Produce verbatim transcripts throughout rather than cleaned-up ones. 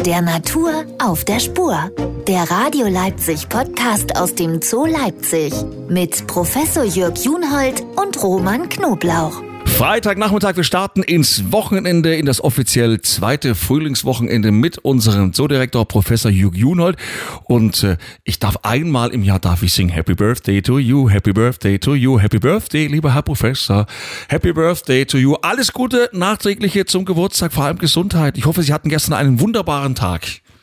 Der Natur auf der Spur. Der Radio Leipzig Podcast aus dem Zoo Leipzig mit Professor Jörg Junhold und Roman Knoblauch. Freitagnachmittag, wir starten ins Wochenende, in das offiziell zweite Frühlingswochenende mit unserem Zoodirektor Professor Jörg Junhold. Und äh, ich darf einmal im Jahr darf ich singen Happy Birthday to you, Happy Birthday to you, Happy Birthday, lieber Herr Professor, Happy Birthday to you. Alles Gute, nachträgliche zum Geburtstag, vor allem Gesundheit. Ich hoffe, Sie hatten gestern einen wunderbaren Tag.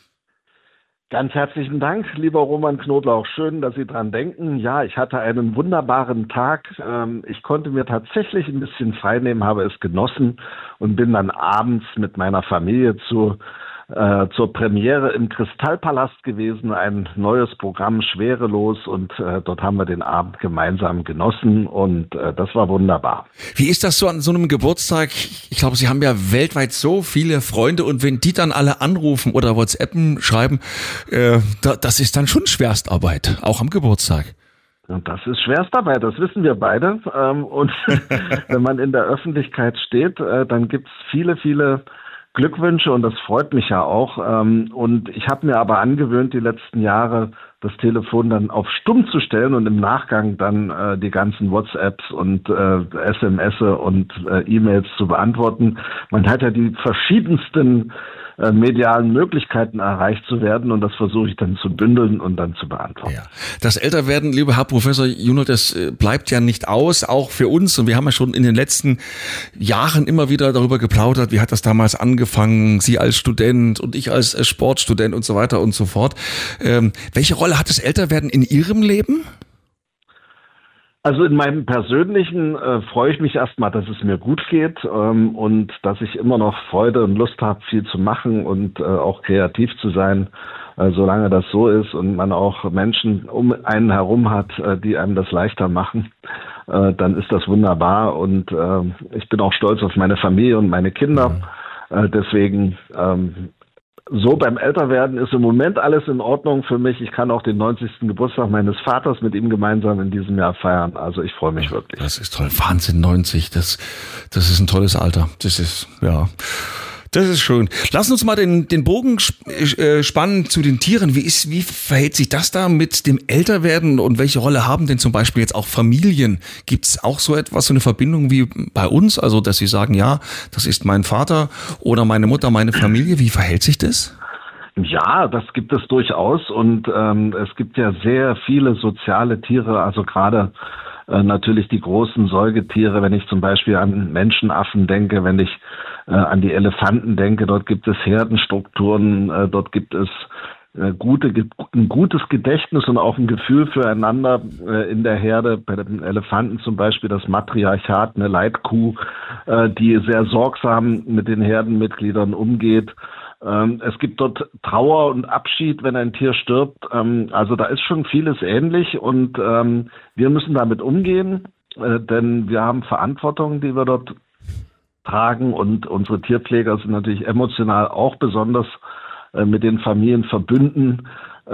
Ganz herzlichen Dank, lieber Roman Knoblauch. Schön, dass Sie dran denken. Ja, ich hatte einen wunderbaren Tag. Ich konnte mir tatsächlich ein bisschen frei nehmen, habe es genossen und bin dann abends mit meiner Familie zu Äh, zur Premiere im Kristallpalast gewesen, ein neues Programm, Schwerelos, und äh, dort haben wir den Abend gemeinsam genossen und äh, das war wunderbar. Wie ist das so an so einem Geburtstag? Ich glaube, Sie haben ja weltweit so viele Freunde und wenn die dann alle anrufen oder WhatsAppen schreiben, äh, da, das ist dann schon Schwerstarbeit, auch am Geburtstag. Und das ist Schwerstarbeit, das wissen wir beide. Ähm, und wenn man in der Öffentlichkeit steht, äh, dann gibt es viele, viele Glückwünsche und das freut mich ja auch. Und ich habe mir aber angewöhnt, die letzten Jahre das Telefon dann auf Stumm zu stellen und im Nachgang dann die ganzen WhatsApps und S M S und E-Mails zu beantworten. Man hat ja die verschiedensten medialen Möglichkeiten erreicht zu werden und das versuche ich dann zu bündeln und dann zu beantworten. Ja. Das Älterwerden, lieber Herr Professor Junhold, das bleibt ja nicht aus, auch für uns, und wir haben ja schon in den letzten Jahren immer wieder darüber geplaudert, wie hat das damals angefangen, Sie als Student und ich als Sportstudent und so weiter und so fort. Ähm, welche Rolle hat das Älterwerden in Ihrem Leben? Also in meinem persönlichen äh, freue ich mich erstmal, dass es mir gut geht ähm, und dass ich immer noch Freude und Lust habe, viel zu machen und äh, auch kreativ zu sein, äh, solange das so ist und man auch Menschen um einen herum hat, äh, die einem das leichter machen, äh, dann ist das wunderbar und äh, ich bin auch stolz auf meine Familie und meine Kinder. Mhm. Äh, deswegen ähm, So beim Älterwerden ist im Moment alles in Ordnung für mich. Ich kann auch den neunzigsten Geburtstag meines Vaters mit ihm gemeinsam in diesem Jahr feiern. Also ich freue mich wirklich. Das ist toll. Wahnsinn, neunzig. Das, das ist ein tolles Alter. Das ist, ja, das ist schön. Lass uns mal den, den Bogen spannen zu den Tieren. Wie ist, wie verhält sich das da mit dem Älterwerden und welche Rolle haben denn zum Beispiel jetzt auch Familien? Gibt es auch so etwas, so eine Verbindung wie bei uns? Also, dass Sie sagen, ja, das ist mein Vater oder meine Mutter, meine Familie. Wie verhält sich das? Ja, das gibt es durchaus und ähm, es gibt ja sehr viele soziale Tiere, also gerade äh, natürlich die großen Säugetiere, wenn ich zum Beispiel an Menschenaffen denke, wenn ich äh, an die Elefanten denke, dort gibt es Herdenstrukturen, äh, dort gibt es äh, gute, ein gutes Gedächtnis und auch ein Gefühl füreinander äh, in der Herde. Bei den Elefanten zum Beispiel das Matriarchat, eine Leitkuh, äh, die sehr sorgsam mit den Herdenmitgliedern umgeht. Es gibt dort Trauer und Abschied, wenn ein Tier stirbt. Also da ist schon vieles ähnlich und wir müssen damit umgehen, denn wir haben Verantwortung, die wir dort tragen und unsere Tierpfleger sind natürlich emotional auch besonders mit den Familien verbünden,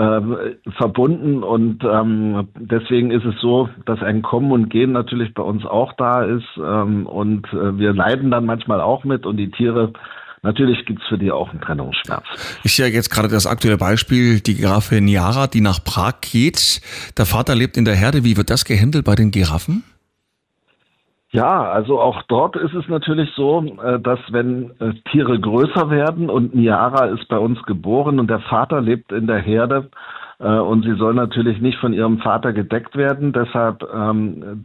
verbunden und deswegen ist es so, dass ein Kommen und Gehen natürlich bei uns auch da ist und wir leiden dann manchmal auch mit und die Tiere. Natürlich gibt's für die auch einen Trennungsschmerz. Ist ja jetzt gerade das aktuelle Beispiel, die Giraffe Niara, die nach Prag geht. Der Vater lebt in der Herde. Wie wird das gehandelt bei den Giraffen? Ja, also auch dort ist es natürlich so, dass wenn Tiere größer werden und Niara ist bei uns geboren und der Vater lebt in der Herde und sie soll natürlich nicht von ihrem Vater gedeckt werden, deshalb ähm,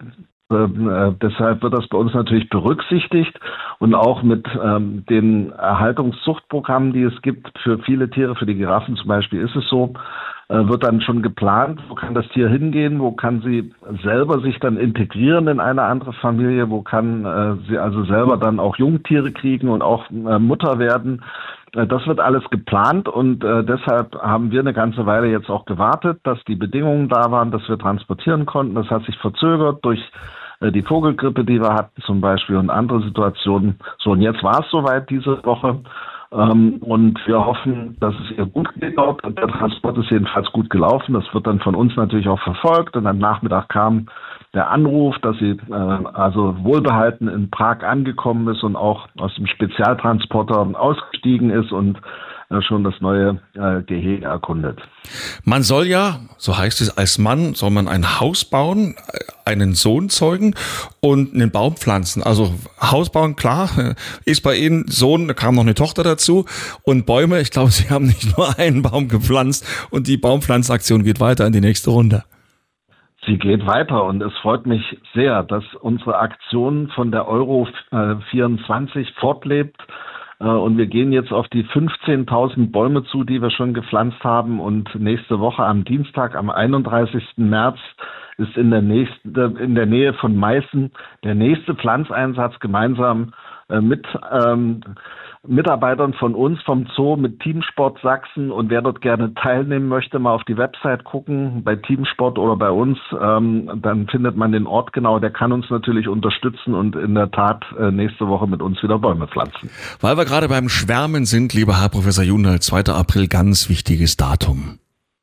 Äh, deshalb wird das bei uns natürlich berücksichtigt und auch mit ähm, den Erhaltungszuchtprogrammen, die es gibt für viele Tiere, für die Giraffen zum Beispiel ist es so, äh, wird dann schon geplant, wo kann das Tier hingehen, wo kann sie selber sich dann integrieren in eine andere Familie, wo kann äh, sie also selber dann auch Jungtiere kriegen und auch äh, Mutter werden. Das wird alles geplant und äh, deshalb haben wir eine ganze Weile jetzt auch gewartet, dass die Bedingungen da waren, dass wir transportieren konnten. Das hat sich verzögert durch äh, die Vogelgrippe, die wir hatten zum Beispiel und andere Situationen. So, und jetzt war es soweit diese Woche ähm, und wir hoffen, dass es ihr gut geht dort. Der Transport ist jedenfalls gut gelaufen. Das wird dann von uns natürlich auch verfolgt und am Nachmittag kam der Anruf, dass sie äh, also wohlbehalten in Prag angekommen ist und auch aus dem Spezialtransporter ausgestiegen ist und äh, schon das neue äh, Gehege erkundet. Man soll ja, so heißt es, als Mann soll man ein Haus bauen, einen Sohn zeugen und einen Baum pflanzen. Also Haus bauen, klar, ist bei Ihnen Sohn, da kam noch eine Tochter dazu und Bäume, ich glaube, Sie haben nicht nur einen Baum gepflanzt und die Baumpflanzaktion geht weiter in die nächste Runde. Sie geht weiter und es freut mich sehr, dass unsere Aktion von der Euro vierundzwanzig fortlebt. Und wir gehen jetzt auf die fünfzehntausend Bäume zu, die wir schon gepflanzt haben. Und nächste Woche am Dienstag, am einunddreißigsten März, ist in der, nächsten, in der Nähe von Meißen der nächste Pflanzeinsatz gemeinsam mit ähm, Mitarbeitern von uns vom Zoo mit Teamsport Sachsen. Und wer dort gerne teilnehmen möchte, mal auf die Website gucken, bei Teamsport oder bei uns, ähm, dann findet man den Ort genau. Der kann uns natürlich unterstützen und in der Tat äh, nächste Woche mit uns wieder Bäume pflanzen. Weil wir gerade beim Schwärmen sind, lieber Herr Professor Junhalt, zweiter April, ganz wichtiges Datum.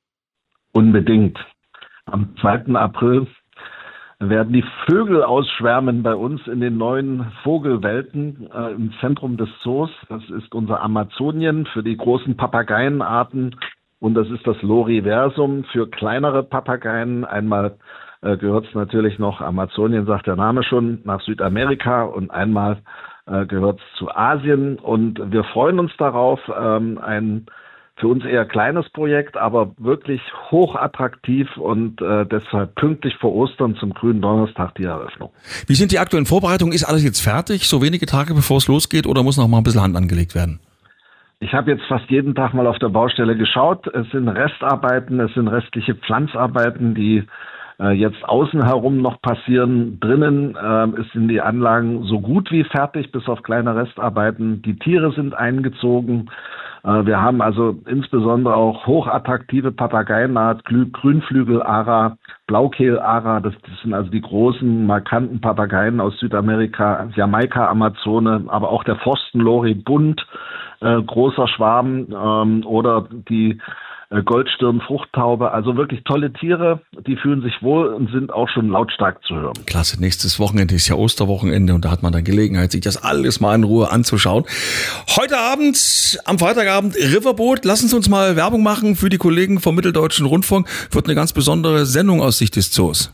Unbedingt. Am zweiten April werden die Vögel ausschwärmen bei uns in den neuen Vogelwelten äh, im Zentrum des Zoos. Das ist unser Amazonien für die großen Papageienarten und das ist das Loriversum für kleinere Papageien. Einmal äh, gehört es natürlich noch, Amazonien sagt der Name schon, nach Südamerika und einmal äh, gehört es zu Asien und wir freuen uns darauf, ähm, ein für uns eher kleines Projekt, aber wirklich hochattraktiv und äh, deshalb pünktlich vor Ostern zum grünen Donnerstag die Eröffnung. Wie sind die aktuellen Vorbereitungen? Ist alles jetzt fertig, so wenige Tage bevor es losgeht, oder muss noch mal ein bisschen Hand angelegt werden? Ich habe jetzt fast jeden Tag mal auf der Baustelle geschaut. Es sind Restarbeiten, es sind restliche Pflanzarbeiten, die äh, jetzt außen herum noch passieren. Drinnen äh, sind die Anlagen so gut wie fertig, bis auf kleine Restarbeiten. Die Tiere sind eingezogen. Wir haben also insbesondere auch hochattraktive Papageienart, Grünflügel-Ara, Blaukehl-Ara, das, das sind also die großen, markanten Papageien aus Südamerika, Jamaika, Amazone, aber auch der Forstenlori bunt, äh, großer Schwarm ähm, oder die äh, Goldstirn-Fruchttaube, also wirklich tolle Tiere, die fühlen sich wohl und sind auch schon lautstark zu hören. Klasse, nächstes Wochenende ist ja Osterwochenende und da hat man dann Gelegenheit, sich das alles mal in Ruhe anzuschauen. Heute Abend, am Freitagabend, Riverboat. Lassen Sie uns mal Werbung machen für die Kollegen vom Mitteldeutschen Rundfunk. Wird eine ganz besondere Sendung aus Sicht des Zoos.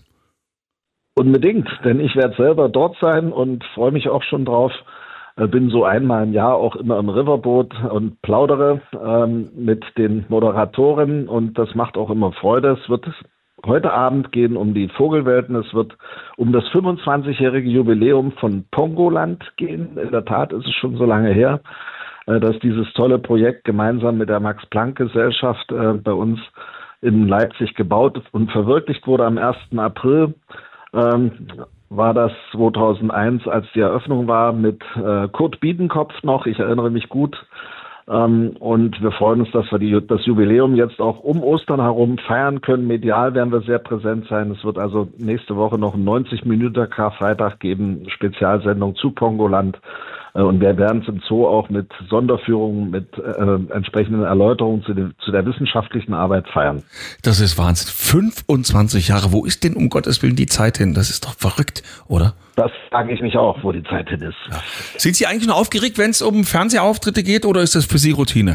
Unbedingt, denn ich werde selber dort sein und freue mich auch schon drauf. Bin so einmal im Jahr auch immer im Riverboat und plaudere ähm, mit den Moderatoren und das macht auch immer Freude. Es wird heute Abend gehen um die Vogelwelten. Es wird um das fünfundzwanzigjährige Jubiläum von Pongoland gehen. In der Tat ist es schon so lange her, äh, dass dieses tolle Projekt gemeinsam mit der Max-Planck-Gesellschaft äh, bei uns in Leipzig gebaut und verwirklicht wurde am ersten April. Ähm, war das zweitausendeins, als die Eröffnung war, mit äh, Kurt Biedenkopf noch, ich erinnere mich gut. Ähm, und wir freuen uns, dass wir die, das Jubiläum jetzt auch um Ostern herum feiern können. Medial werden wir sehr präsent sein. Es wird also nächste Woche noch ein neunzig Minuten Karfreitag geben, Spezialsendung zu Pongoland. Äh, und wir werden es im Zoo auch mit Sonderführungen, mit äh, entsprechenden Erläuterungen zu, de, zu der wissenschaftlichen Arbeit feiern. Das ist Wahnsinn. fünfundzwanzig Jahre. Wo ist denn um Gottes Willen die Zeit hin? Das ist doch verrückt, oder? Das frage ich mich auch, wo die Zeit hin ist. Ja. Sind Sie eigentlich noch aufgeregt, wenn es um Fernsehauftritte geht, oder ist das für Sie Routine?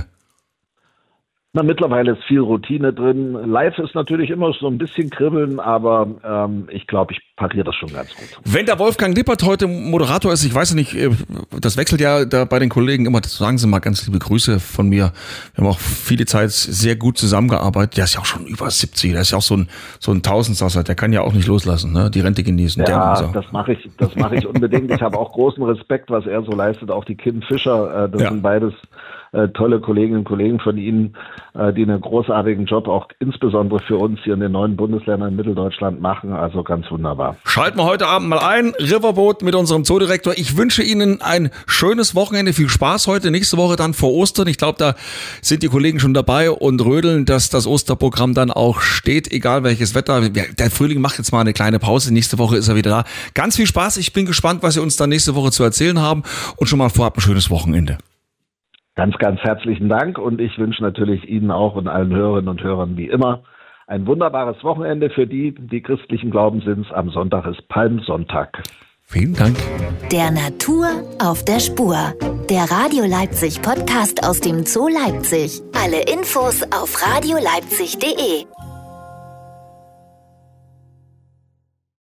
Na, mittlerweile ist viel Routine drin. Live ist natürlich immer so ein bisschen kribbeln, aber ähm, ich glaube, ich pariere das schon ganz gut. Wenn der Wolfgang Lippert heute Moderator ist, ich weiß nicht, das wechselt ja da bei den Kollegen immer, sagen Sie mal ganz liebe Grüße von mir. Wir haben auch viele Zeit sehr gut zusammengearbeitet. Der ist ja auch schon über siebzig, der ist ja auch so ein, so ein Tausendsasser, der kann ja auch nicht loslassen, ne? Die Rente genießen. Ja, der das mache ich, das mache ich unbedingt. Ich habe auch großen Respekt, was er so leistet. Auch die Kim Fischer, äh, das ja. sind beides äh, tolle Kolleginnen und Kollegen von Ihnen, äh, die einen großartigen Job auch insbesondere für uns hier in den neuen Bundesländern in Mitteldeutschland machen. Also ganz wunderbar. Schalten wir heute Abend mal ein, Riverboat mit unserem Zoodirektor. Ich wünsche Ihnen ein schönes Wochenende, viel Spaß heute, nächste Woche dann vor Ostern. Ich glaube, da sind die Kollegen schon dabei und rödeln, dass das Osterprogramm dann auch steht, egal welches Wetter. Der Frühling macht jetzt mal eine kleine Pause, nächste Woche ist er wieder da. Ganz viel Spaß, ich bin gespannt, was Sie uns dann nächste Woche zu erzählen haben und schon mal vorab ein schönes Wochenende. Ganz, ganz herzlichen Dank und ich wünsche natürlich Ihnen auch und allen Hörerinnen und Hörern wie immer ein wunderbares Wochenende. Für die, die christlichen Glaubens sind, am Sonntag ist Palmsonntag. Vielen Dank. Der Natur auf der Spur. Der Radio Leipzig Podcast aus dem Zoo Leipzig. Alle Infos auf radio leipzig punkt de.